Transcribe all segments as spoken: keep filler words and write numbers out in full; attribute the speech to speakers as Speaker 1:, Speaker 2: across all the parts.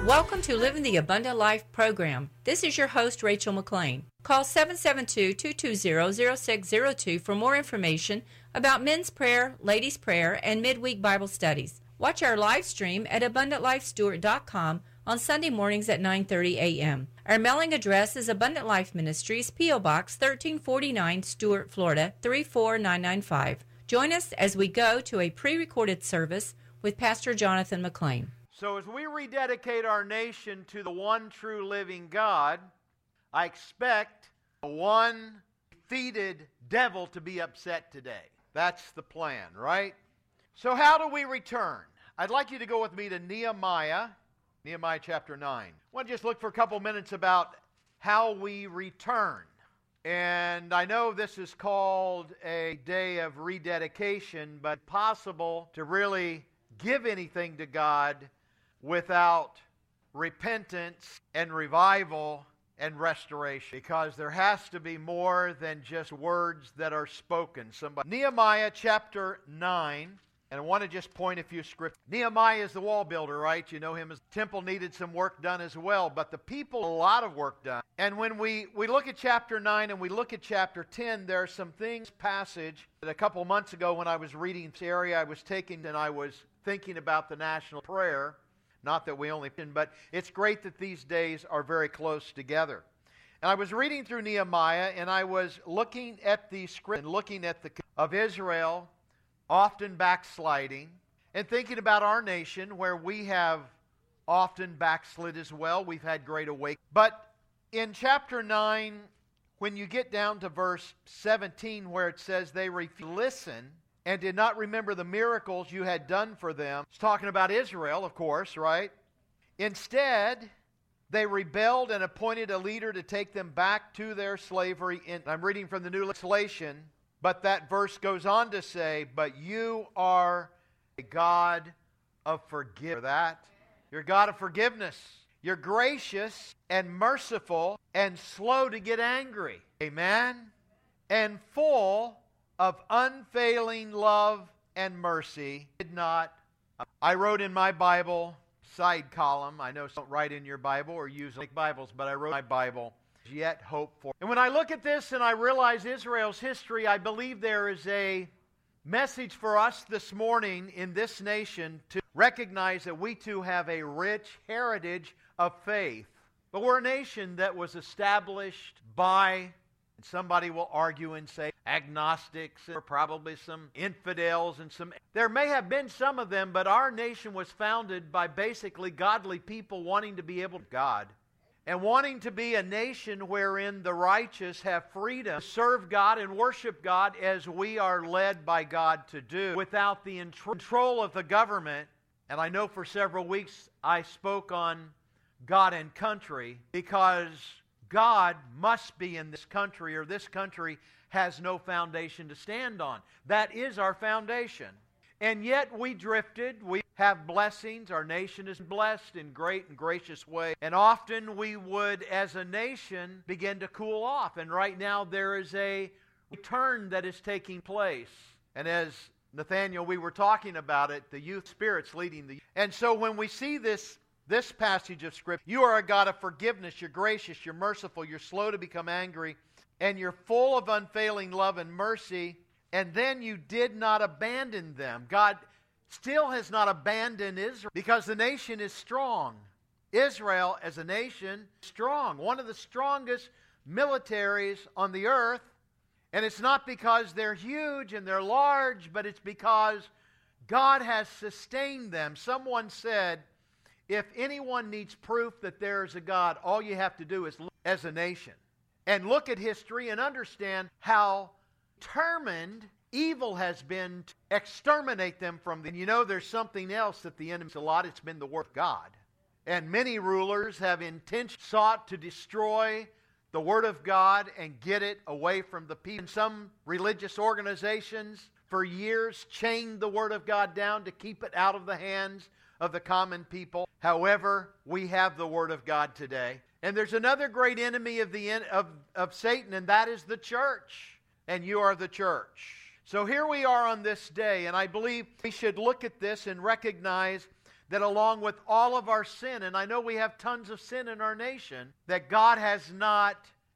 Speaker 1: Welcome to Living the Abundant Life program. This is your host, Rachel McLean. Call seven seven two, two two zero, zero six zero two for more information about men's prayer, ladies' prayer, and midweek Bible studies. Watch our live stream at abundant life stewart dot com on Sunday mornings at nine thirty a.m. Our mailing address is Abundant Life Ministries, P O. Box thirteen forty-nine, Stuart, Florida, three four nine nine five. Join us as we go to a pre-recorded service with Pastor Jonathan McLean.
Speaker 2: So as we rededicate our nation to the one true living God, I expect one defeated devil to be upset today. That's the plan, right? So how do we return? I'd like you to go with me to Nehemiah, Nehemiah chapter nine. I want to just look for a couple minutes about how we return. And I know this is called a day of rededication, but possible to really give anything to God without repentance and revival and restoration, because there has to be more than just words that are spoken. Somebody, Nehemiah chapter nine, and I want to just point a few scriptures. Nehemiah is the wall builder, right? You know him as the temple needed some work done as well, but the people, a lot of work done. And when we, we look at chapter nine and we look at chapter ten, there are some things, passage, that a couple months ago when I was reading this area, I was taking and I was thinking about the national prayer. Not that we only, but it's great that these days are very close together. And I was reading through Nehemiah, and I was looking at the script and looking at the of Israel, often backsliding, and thinking about our nation, where we have often backslid as well. We've had great awakening. But in chapter nine, when you get down to verse seventeen, where it says they refused to listen and did not remember the miracles you had done for them. It's talking about Israel, of course, right? Instead, they rebelled and appointed a leader to take them back to their slavery. In, I'm reading from the New Translation, but that verse goes on to say, but you are a God of forgiveness. That you're a God of forgiveness. You're gracious and merciful and slow to get angry. Amen? And full of unfailing love and mercy. Did not. I wrote in my Bible, side column, I know some don't write in your Bible or use like Bibles, but I wrote in my Bible, yet hope for. And when I look at this and I realize Israel's history, I believe there is a message for us this morning in this nation to recognize that we too have a rich heritage of faith. But we're a nation that was established by, somebody will argue and say, agnostics, or probably some infidels, and some. There may have been some of them, but our nation was founded by basically godly people wanting to be able to God, and wanting to be a nation wherein the righteous have freedom to serve God and worship God as we are led by God to do, without the control of the government. And I know for several weeks I spoke on God and country, because God must be in this country, or this country has no foundation to stand on. That is our foundation. And yet we drifted. We have blessings. Our nation is blessed in great and gracious ways. And often we would, as a nation, begin to cool off. And right now there is a return that is taking place. And as Nathaniel, we were talking about it, the youth spirits leading the youth. And so when we see this This passage of Scripture, you are a God of forgiveness, you're gracious, you're merciful, you're slow to become angry, and you're full of unfailing love and mercy, and then you did not abandon them. God still has not abandoned Israel, because the nation is strong. Israel as a nation, strong. One of the strongest militaries on the earth, and it's not because they're huge and they're large, but it's because God has sustained them. Someone said, if anyone needs proof that there is a God, all you have to do is look as a nation and look at history and understand how determined evil has been to exterminate them from them. And you know, there's something else that the enemy's a lot. It's been the word of God. And many rulers have intentionally sought to destroy the Word of God and get it away from the people. And some religious organizations for years chained the Word of God down to keep it out of the hands of the common people. However, we have the Word of God today. And there's another great enemy of, the of, of Satan, and that is the church. And you are the church. So here we are on this day, and I believe we should look at this and recognize that along with all of our sin, and I know we have tons of sin in our nation, that God has not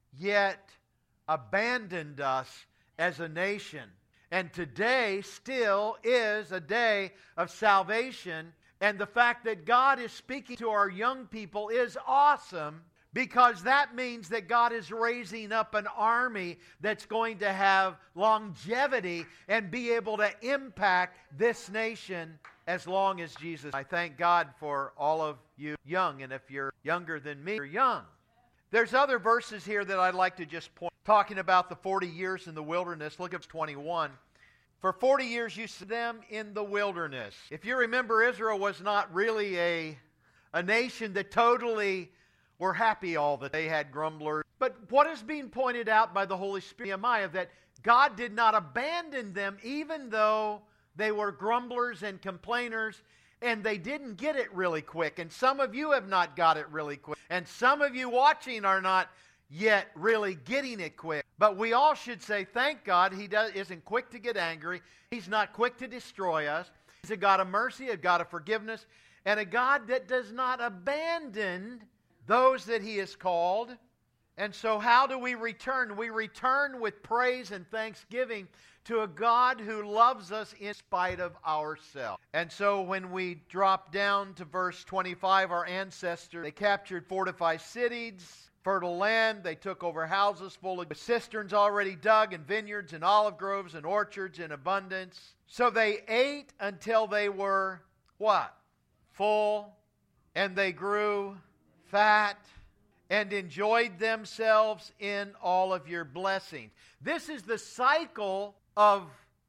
Speaker 2: yet abandoned us as a nation. And today still is a day of salvation. And the fact that God is speaking to our young people is awesome, because that means that God is raising up an army that's going to have longevity and be able to impact this nation as long as Jesus. I thank God for all of you young, and if you're younger than me, you're young. There's other verses here that I'd like to just point, talking about the forty years in the wilderness. Look at twenty-one. For forty years you saw them in the wilderness. If you remember, Israel was not really a, a nation that totally were happy all that they had grumblers. But what is being pointed out by the Holy Spirit, Nehemiah, that God did not abandon them even though they were grumblers and complainers, and they didn't get it really quick. And some of you have not got it really quick. And some of you watching are not yet really getting it quick. But we all should say, thank God He does, isn't quick to get angry. He's not quick to destroy us. He's a God of mercy, a God of forgiveness, and a God that does not abandon those that He has called. And so how do we return? We return with praise and thanksgiving to a God who loves us in spite of ourselves. And so when we drop down to verse twenty-five, our ancestors, they captured fortified cities, fertile land. They took over houses full of cisterns already dug, and vineyards and olive groves and orchards in abundance. So they ate until they were what? Full, and they grew fat, and enjoyed themselves in all of your blessings. This is the cycle of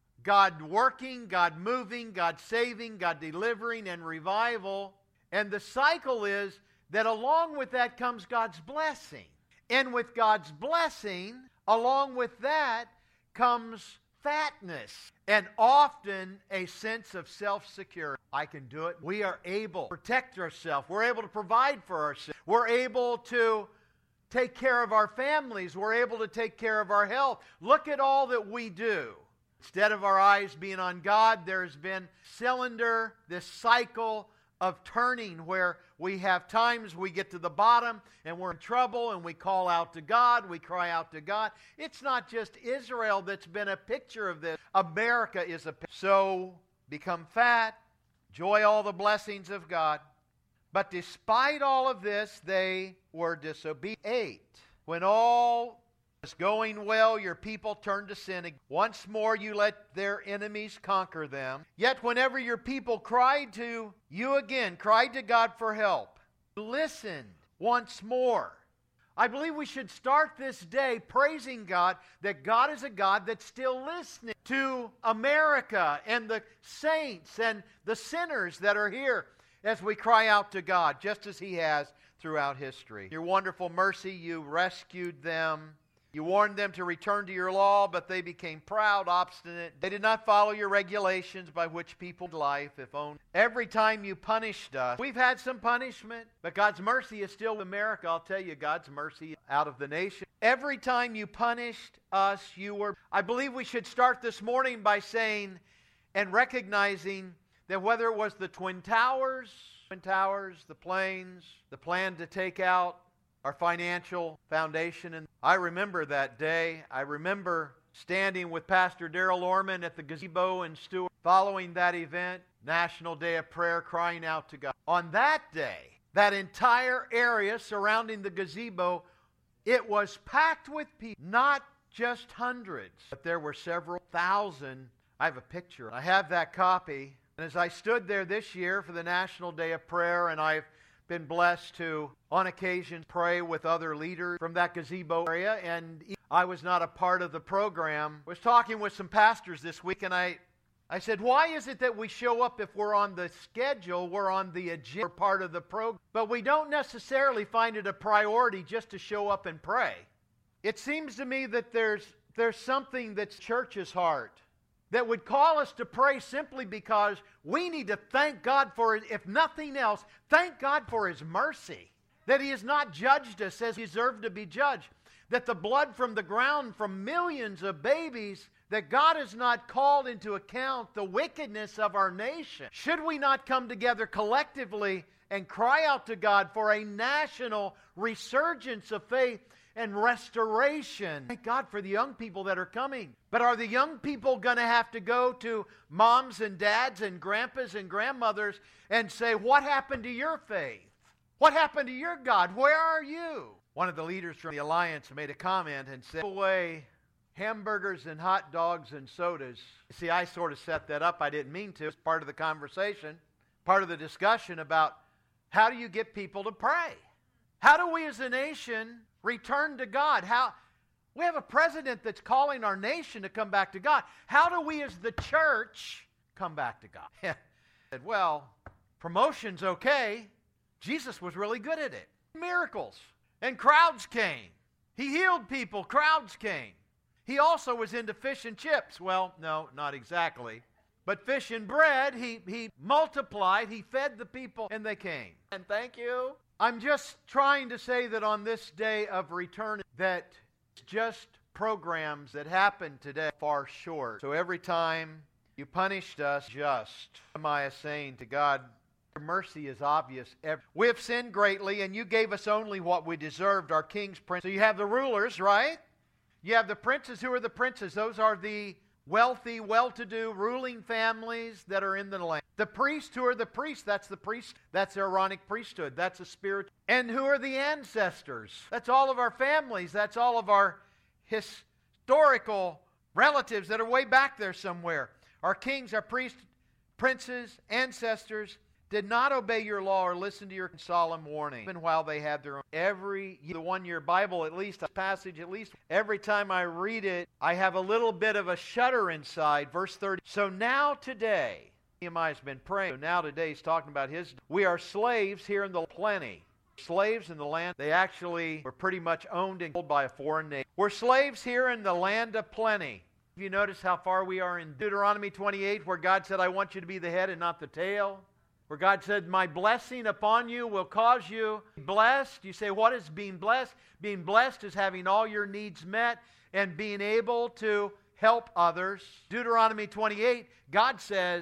Speaker 2: God working, God moving, God saving, God delivering, and revival. And the cycle is that along with that comes God's blessing. And with God's blessing, along with that comes fatness, and often a sense of self-security. I can do it. We are able to protect ourselves. We're able to provide for ourselves. We're able to take care of our families. We're able to take care of our health. Look at all that we do. Instead of our eyes being on God, there's been cylinder, this cycle of turning where we have times we get to the bottom and we're in trouble and we call out to God, we cry out to God. It's not just Israel that's been a picture of this. America is a picture. So become fat, enjoy all the blessings of God. But despite all of this, they were disobedient. Eight. When all was going well, your people turned to sin. Once more you let their enemies conquer them. Yet whenever your people cried to you again, cried to God for help, listened once more. I believe we should start this day praising God that God is a God that's still listening to America and the saints and the sinners that are here as we cry out to God, just as He has throughout history. Your wonderful mercy, you rescued them. You warned them to return to your law, but they became proud, obstinate. They did not follow your regulations by which people life, if only. Every time you punished us, we've had some punishment, but God's mercy is still America. I'll tell you, God's mercy out of the nation. Every time you punished us, you were... I believe we should start this morning by saying and recognizing that whether it was the Twin Towers, Twin Towers, the planes, the plan to take out our financial foundation. And I remember that day. I remember standing with Pastor Darrell Orman at the gazebo in Stewart following that event, National Day of Prayer, crying out to God. On that day, that entire area surrounding the gazebo, it was packed with people, not just hundreds, but there were several thousand. I have a picture. I have that copy. And as I stood there this year for the National Day of Prayer, and I've been blessed to, on occasion, pray with other leaders from that gazebo area, and I was not a part of the program. I was talking with some pastors this week, and I, I said, why is it that we show up if we're on the schedule, we're on the agenda, we're part of the program, but we don't necessarily find it a priority just to show up and pray? It seems to me that there's, there's something that's church's heart that would call us to pray simply because we need to thank God for it. If nothing else, thank God for His mercy, that He has not judged us as He deserved to be judged, that the blood from the ground from millions of babies that God has not called into account the wickedness of our nation? Should we not come together collectively and cry out to God for a national resurgence of faith and restoration? Thank God for the young people that are coming. But are the young people going to have to go to moms and dads and grandpas and grandmothers and say, what happened to your faith? What happened to your God? Where are you? One of the leaders from the Alliance made a comment and said, away hamburgers and hot dogs and sodas. See, I sort of set that up. I didn't mean to. It's part of the conversation, part of the discussion about how do you get people to pray? How do we as a nation return to God? How we have a president that's calling our nation to come back to God. How do we as the church come back to God? I said, well, promotion's okay. Jesus was really good at it. Miracles. And crowds came. He healed people. Crowds came. He also was into fish and chips. Well, no, not exactly. But fish and bread, he, he multiplied, he fed the people, and they came. And thank you. I'm just trying to say that on this day of return, that just programs that happened today far short. So every time you punished us just, Jeremiah saying to God, your mercy is obvious. We have sinned greatly, and you gave us only what we deserved, our king's prince. So you have the rulers, right? You have the princes. Who are the princes? Those are the wealthy, well-to-do, ruling families that are in the land. The priests, who are the priests? That's the priest. That's the Aaronic priesthood. That's the spirit. And who are the ancestors? That's all of our families. That's all of our historical relatives that are way back there somewhere. Our kings, our priests, princes, ancestors did not obey your law or listen to your solemn warning, even while they had their own. Every the one-year Bible, at least a passage, at least every time I read it, I have a little bit of a shudder inside. Verse thirty. So now today, Nehemiah's been praying. So now today he's talking about his. We are slaves here in the plenty. Slaves in the land. They actually were pretty much owned and controlled by a foreign nation. We're slaves here in the land of plenty. Have you noticed how far we are in Deuteronomy twenty-eight, where God said, I want you to be the head and not the tail? Where God said, my blessing upon you will cause you to be blessed. You say, what is being blessed? Being blessed is having all your needs met and being able to help others. Deuteronomy twenty-eight, God says,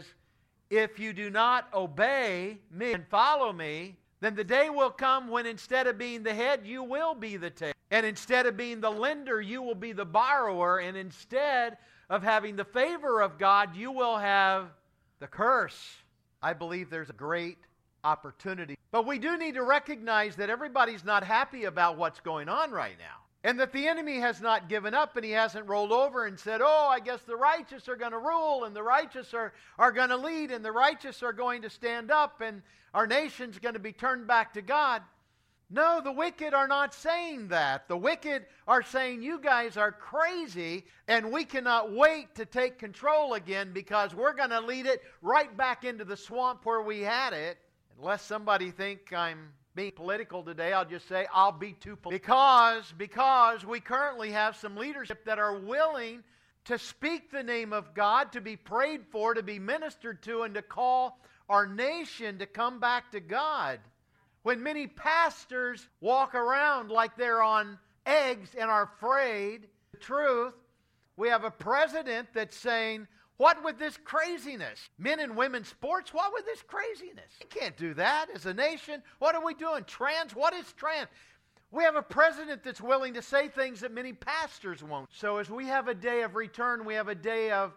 Speaker 2: if you do not obey me and follow me, then the day will come when instead of being the head, you will be the tail. And instead of being the lender, you will be the borrower. And instead of having the favor of God, you will have the curse. I believe there's a great opportunity. But we do need to recognize that everybody's not happy about what's going on right now. And that the enemy has not given up and he hasn't rolled over and said, oh, I guess the righteous are going to rule and the righteous are, are going to lead and the righteous are going to stand up and our nation's going to be turned back to God. No, the wicked are not saying that. The wicked are saying, you guys are crazy, and we cannot wait to take control again because we're going to lead it right back into the swamp where we had it. Unless somebody think I'm being political today, I'll just say I'll be too political. Because, because we currently have some leadership that are willing to speak the name of God, to be prayed for, to be ministered to, and to call our nation to come back to God. When many pastors walk around like they're on eggs and are afraid of the truth, we have a president that's saying, what with this craziness? Men and women's sports, what with this craziness? You can't do that as a nation. What are we doing? Trans? What is trans? We have a president that's willing to say things that many pastors won't. So as we have a day of return, we have a day of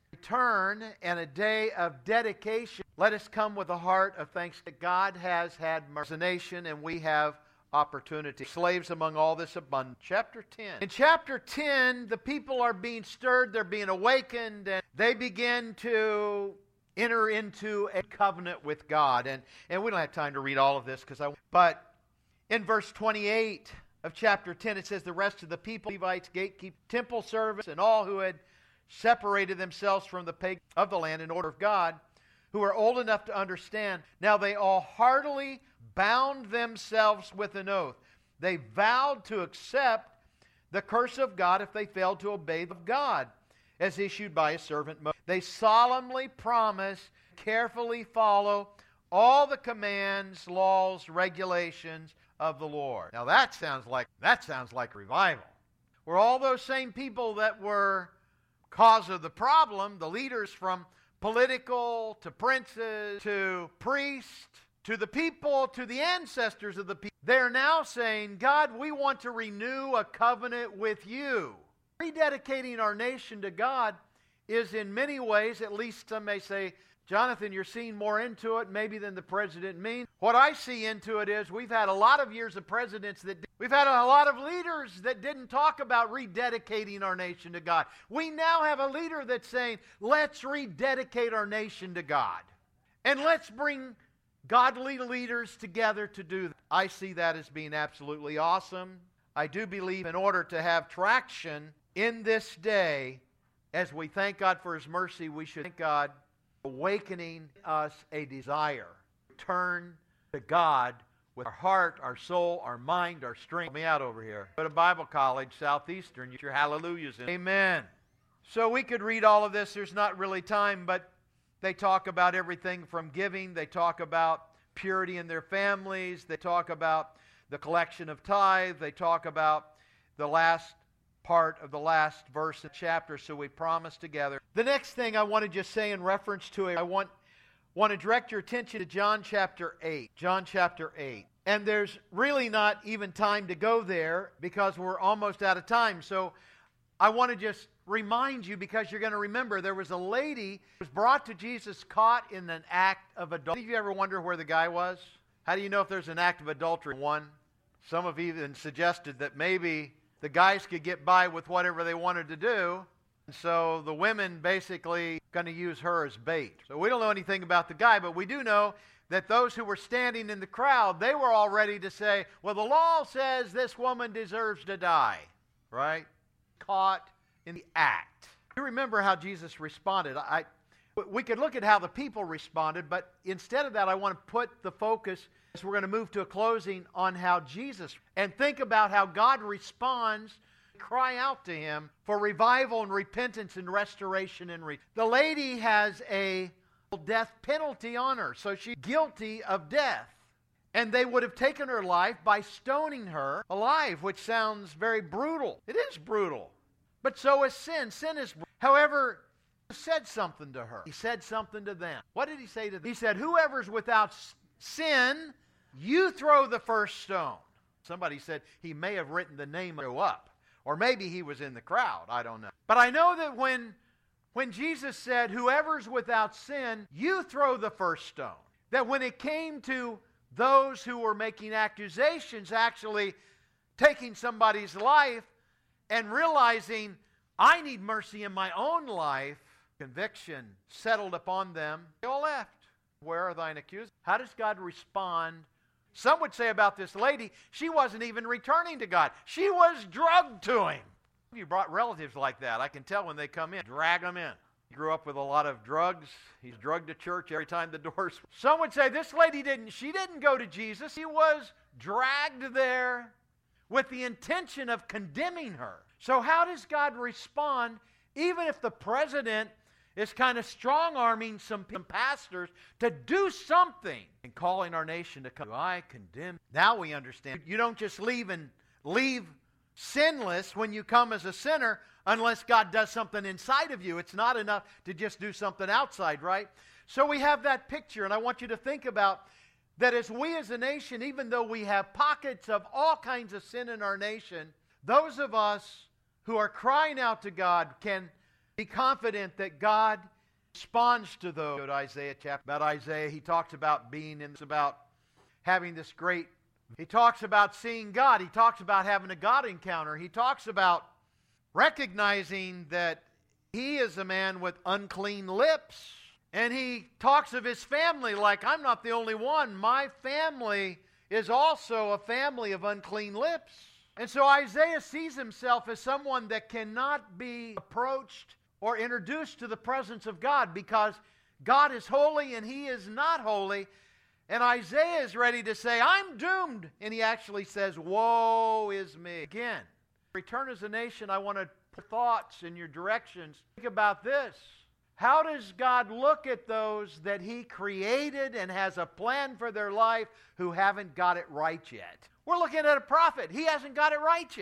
Speaker 2: return and a day of dedication. Let us come with a heart of thanks that God has had mercy as a nation and we have opportunity. Slaves among all this abundance. Chapter ten. In chapter ten, the people are being stirred, they're being awakened, and they begin to enter into a covenant with God. And, and we don't have time to read all of this because I but in verse twenty-eight of chapter ten, it says the rest of the people, Levites, gatekeepers, temple servants, and all who had separated themselves from the pagans of the land in order of God, who are old enough to understand. Now they all heartily bound themselves with an oath. They vowed to accept the curse of God if they failed to obey the God, as issued by his servant Moses. They solemnly promised to carefully follow all the commands, laws, regulations of the Lord. Now that sounds like that sounds like revival. Where all those same people that were cause of the problem, the leaders from political to princes to priests to the people to the ancestors of the people, they're now saying, God, we want to renew a covenant with you. Rededicating our nation to God is in many ways, at least some may say, Jonathan, you're seeing more into it maybe than the president means. What I see into it is we've had a lot of years of presidents that, we've had a lot of leaders that didn't talk about rededicating our nation to God. We now have a leader that's saying, let's rededicate our nation to God. And let's bring godly leaders together to do that. I see that as being absolutely awesome. I do believe in order to have traction in this day, as we thank God for His mercy, we should thank God awakening us a desire to turn to God with our heart, our soul, our mind, our strength. Help me out over here. Go to Bible College, Southeastern. Get your hallelujahs in. Amen. So we could read all of this. There's not really time, but they talk about everything from giving. They talk about purity in their families. They talk about the collection of tithe. They talk about the last part of the last verse of the chapter, so we promise together. The next thing I want to just say in reference to it, I want, want to direct your attention to John chapter eight. John chapter eight. And there's really not even time to go there because we're almost out of time. So I want to just remind you, because you're going to remember, there was a lady who was brought to Jesus caught in an act of adultery. Have you ever wondered where the guy was? How do you know if there's an act of adultery? One, some have even suggested that maybe the guys could get by with whatever they wanted to do, and so the women basically going to use her as bait. So we don't know anything about the guy, but we do know that those who were standing in the crowd, they were all ready to say, well, the law says this woman deserves to die, right? Caught in the act. You remember how Jesus responded. I, we could look at how the people responded, but instead of that, I want to put the focus, as we're going to move to a closing, on how Jesus, and think about how God responds, cry out to Him for revival and repentance and restoration. And re- the lady has a death penalty on her, so she's guilty of death. And they would have taken her life by stoning her alive, which sounds very brutal. It is brutal. But so is sin. Sin is brutal. However, He said something to her. He said something to them. What did He say to them? He said, whoever's without sin, you throw the first stone. Somebody said he may have written the name of up. Or maybe he was in the crowd. I don't know. But I know that when, when Jesus said, whoever's without sin, you throw the first stone. That when it came to those who were making accusations, actually taking somebody's life and realizing, I need mercy in my own life, conviction settled upon them. They all left. Where are thine accusers? How does God respond? Some would say about this lady, she wasn't even returning to God. She was drugged to Him. You brought relatives like that. I can tell when they come in. Drag them in. He grew up with a lot of drugs. He's drugged to church every time the doors. Some would say this lady didn't, she didn't go to Jesus. She was dragged there with the intention of condemning her. So how does God respond, even if the president is kind of strong-arming some, some pastors to do something and calling our nation to come? I condemn. Now we understand. You don't just leave and leave sinless when you come as a sinner unless God does something inside of you. It's not enough to just do something outside, right? So we have that picture, and I want you to think about that as we as a nation, even though we have pockets of all kinds of sin in our nation, those of us who are crying out to God can be confident that God responds to those. Go to Isaiah chapter. About Isaiah, he talks about being in, about having this great, he talks about seeing God. He talks about having a God encounter. He talks about recognizing that he is a man with unclean lips. And he talks of his family like, I'm not the only one. My family is also a family of unclean lips. And so Isaiah sees himself as someone that cannot be approached or introduced to the presence of God because God is holy and he is not holy. And Isaiah is ready to say, I'm doomed. And he actually says, woe is me. Again, return as a nation, I want to put thoughts in your directions. Think about this. How does God look at those that he created and has a plan for their life who haven't got it right yet? We're looking at a prophet. He hasn't got it right yet.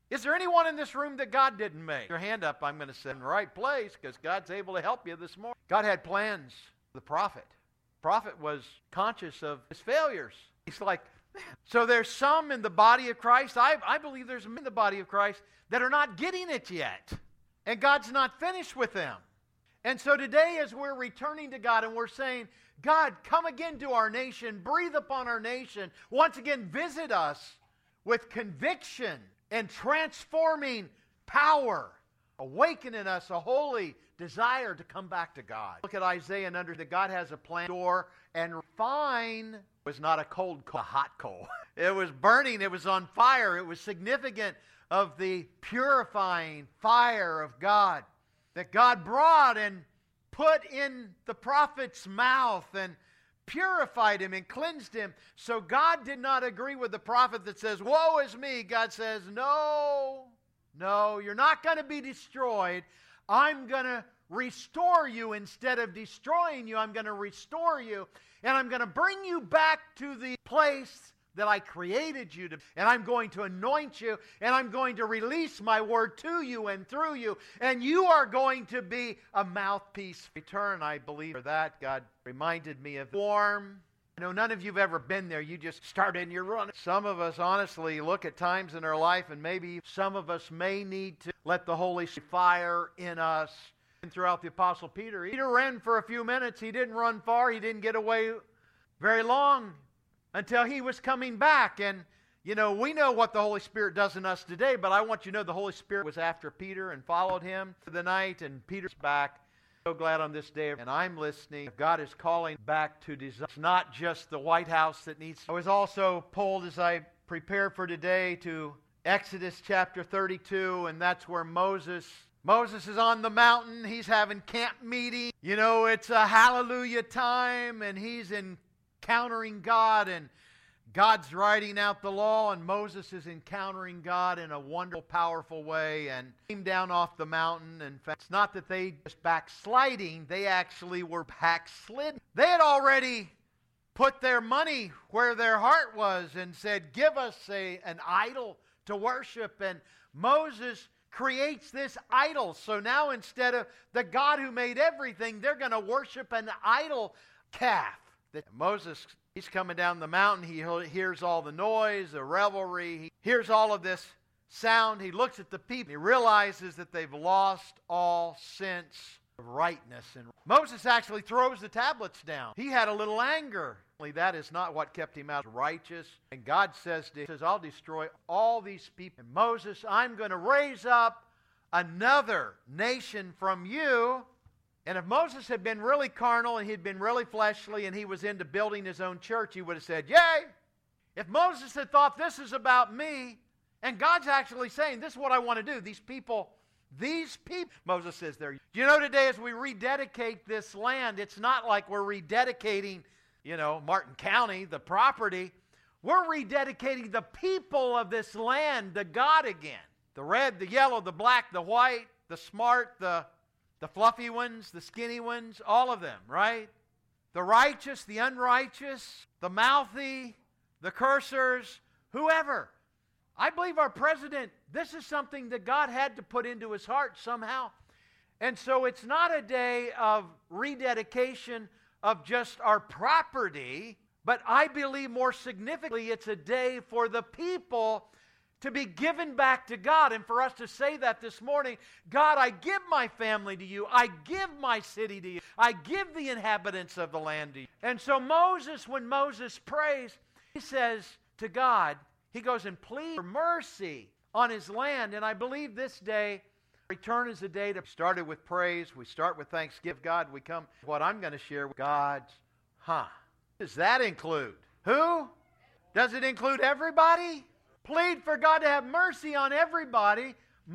Speaker 2: Is there anyone in this room that God didn't make? Your hand up, I'm going to say in the right place because God's able to help you this morning. God had plans for the prophet. The prophet was conscious of his failures. He's like, man. So there's some in the body of Christ, I, I believe there's some in the body of Christ that are not getting it yet. And God's not finished with them. And so today as we're returning to God and we're saying, God, come again to our nation, breathe upon our nation, once again visit us with conviction and transforming power, awakening us a holy desire to come back to God. Look at Isaiah and under that God has a plan door, and fine was not a cold coal, a hot coal. It was burning, it was on fire, it was significant of the purifying fire of God that God brought and put in the prophet's mouth and purified him and cleansed him. So God did not agree with the prophet that says, woe is me. God says, no, no, you're not going to be destroyed. I'm going to restore you. Instead of destroying you, I'm going to restore you. And I'm going to bring you back to the place that I created you to, and I'm going to anoint you, and I'm going to release my word to you and through you, and you are going to be a mouthpiece. Return, I believe, for that. God reminded me of warm. I know none of you have ever been there. You just started and you're running. Some of us, honestly, look at times in our life, and maybe some of us may need to let the Holy Spirit fire in us. And throughout the Apostle Peter, Peter ran for a few minutes. He didn't run far. He didn't get away very long until he was coming back. And, you know, we know what the Holy Spirit does in us today, but I want you to know the Holy Spirit was after Peter and followed him for the night, and Peter's back. So glad on this day, and I'm listening. God is calling back to design. It's not just the White House that needs. I was also pulled as I prepared for today to Exodus chapter thirty-two, and that's where Moses Moses is on the mountain. He's having camp meeting. You know, it's a hallelujah time, and he's encountering God, and God's writing out the law, and Moses is encountering God in a wonderful, powerful way, and came down off the mountain. In fact, it's not that they just backsliding, they actually were backslidden. They had already put their money where their heart was and said, give us a, an idol to worship. And Moses creates this idol. So now instead of the God who made everything, they're going to worship an idol calf. That Moses, he's coming down the mountain. He hears all the noise, the revelry. He hears all of this sound. He looks at the people. He realizes that they've lost all sense of rightness. And Moses actually throws the tablets down. He had a little anger. That is not what kept him out. Righteous. And God says to him, says, I'll destroy all these people. And Moses, I'm going to raise up another nation from you. And if Moses had been really carnal and he'd been really fleshly and he was into building his own church, he would have said, yay! If Moses had thought this is about me, and God's actually saying, this is what I want to do. These people, these people, Moses says there. Do you know today as we rededicate this land, it's not like we're rededicating, you know, Martin County, the property. We're rededicating the people of this land to God again. The red, the yellow, the black, the white, the smart, the The fluffy ones, the skinny ones, all of them, right? The righteous, the unrighteous, the mouthy, the cursers, whoever. I believe our president, this is something that God had to put into his heart somehow. And so it's not a day of rededication of just our property, but I believe more significantly it's a day for the people to be given back to God. And for us to say that this morning, God, I give my family to you. I give my city to you. I give the inhabitants of the land to you. And so Moses, when Moses prays, he says to God, he goes and pleads for mercy on his land. And I believe this day, return is a day to started with praise. We start with thanksgiving. God, we come. What I'm going to share with God's, huh? Does that include? Who? Does it include everybody? Plead for God to have mercy on everybody.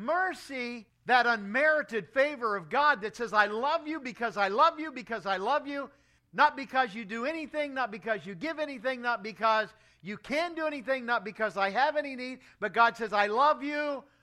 Speaker 2: Mercy, that unmerited favor of God that says, I love you because I love you because I love you. Not because you do anything, not because you give anything, not because you can do anything, not because I have any need. But God says, I love you.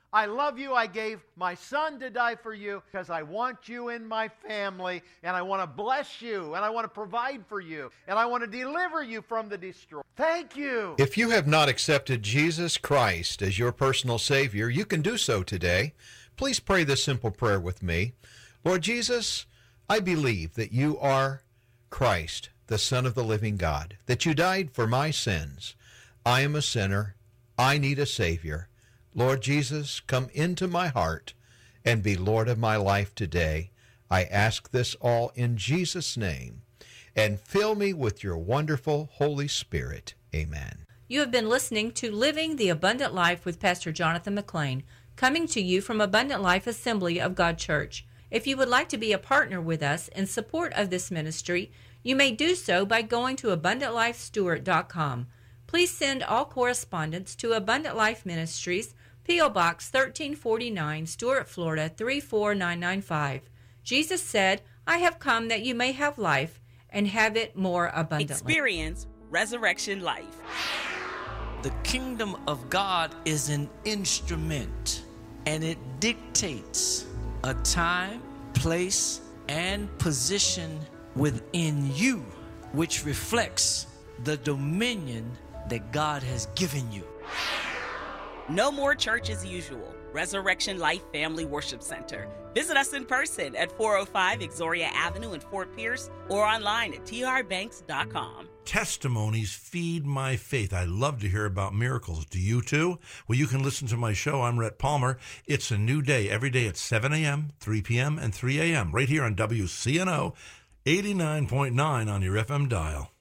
Speaker 2: I love you. I gave my son to die for you because I want you in my family, and I want to bless you, and I want to provide for you, and I want to deliver you from the destroyer. Thank you.
Speaker 3: If you have not accepted Jesus Christ as your personal Savior, you can do so today. Please pray this simple prayer with me. Lord Jesus, I believe that you are Christ, the Son of the living God, that you died for my sins. I am a sinner. I need a Savior. Lord Jesus, come into my heart and be Lord of my life today. I ask this all in Jesus' name, and fill me with your wonderful Holy Spirit. Amen.
Speaker 1: You have been listening to Living the Abundant Life with Pastor Jonathan McLean, coming to you from Abundant Life Assembly of God Church. If you would like to be a partner with us in support of this ministry, you may do so by going to abundant life stewart dot com. Please send all correspondence to Abundant Life Ministries, P O Box thirteen forty-nine, Stuart, Florida three four nine nine five. Jesus said, I have come that you may have life and have it more abundantly.
Speaker 4: Experience resurrection life.
Speaker 5: The kingdom of God is an instrument, and it dictates a time, place, and position within you, which reflects the dominion that God has given you.
Speaker 4: No more church as usual. Resurrection Life Family Worship Center. Visit us in person at four oh five Exoria Avenue in Fort Pierce or online at t r banks dot com.
Speaker 6: Testimonies feed my faith. I love to hear about miracles. Do you too? Well, you can listen to my show. I'm Rhett Palmer. It's a new day every day at seven a.m., three p.m., and three a.m. right here on W C N O eighty-nine point nine on your F M dial.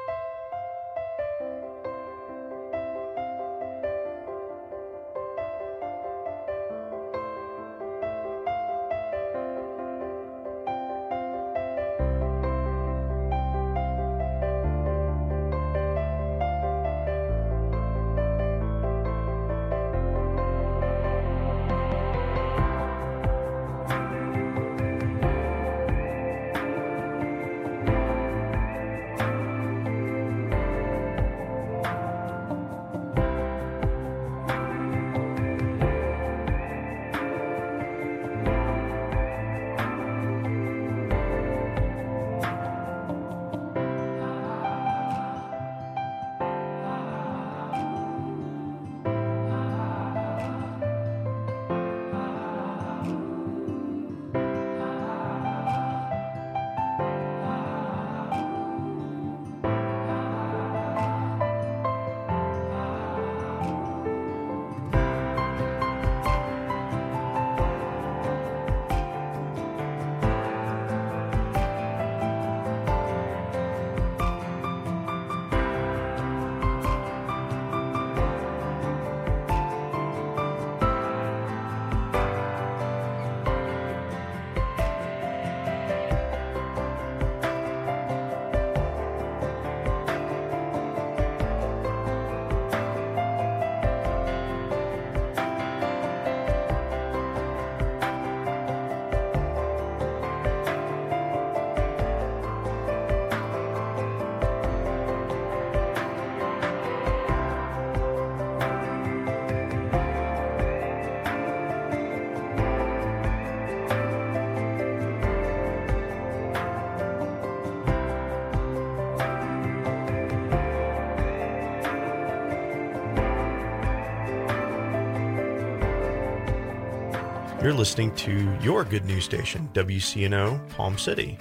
Speaker 7: You're listening to your good news station, W C N O Palm City.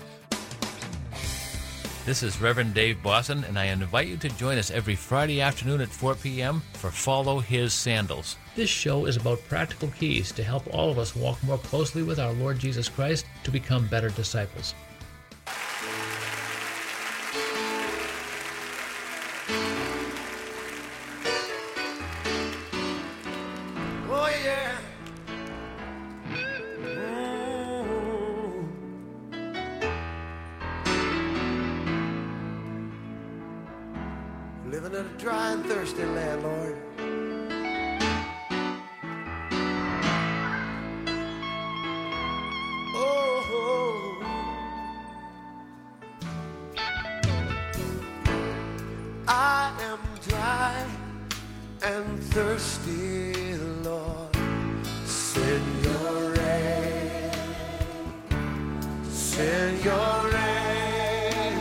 Speaker 8: This is Reverend Dave Bosson, and I invite you to join us every Friday afternoon at four p.m. for Follow His Sandals. This show is about practical keys to help all of us walk more closely with our Lord Jesus Christ to become better disciples.
Speaker 9: Oh, yeah. Living in a dry and thirsty land, Lord. Oh, I am dry and thirsty, Lord. Send your rain.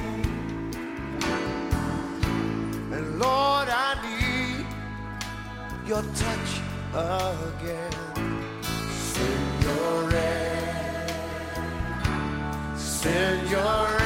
Speaker 9: And Lord, I need your touch again. Send your rain. Send your rain.